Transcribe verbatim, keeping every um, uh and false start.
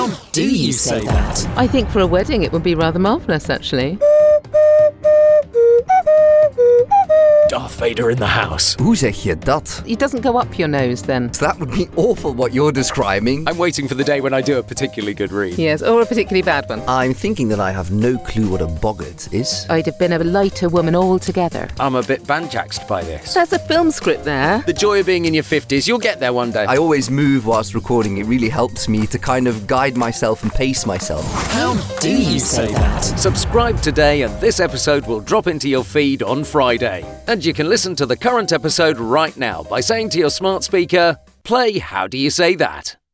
How do you say that? I think for a wedding it would be rather marvellous, actually. Darth Vader in the house. Hoe zeg je dat? It doesn't go up your nose, then. So that would be awful what you're describing. I'm waiting for the day when I do a particularly good read. Yes, or a particularly bad one. I'm thinking that I have no clue what a boggart is. I'd have been a lighter woman altogether. I'm a bit banjaxed by this. There's a film script there. The joy of being in your fifties, you'll get there one day. I always move whilst recording. It really helps me to kind of guide myself and pace myself. How do you say that? Subscribe today and this episode will drop into your feed on Friday. And you can listen to the current episode right now by saying to your smart speaker, play How Do You Say That?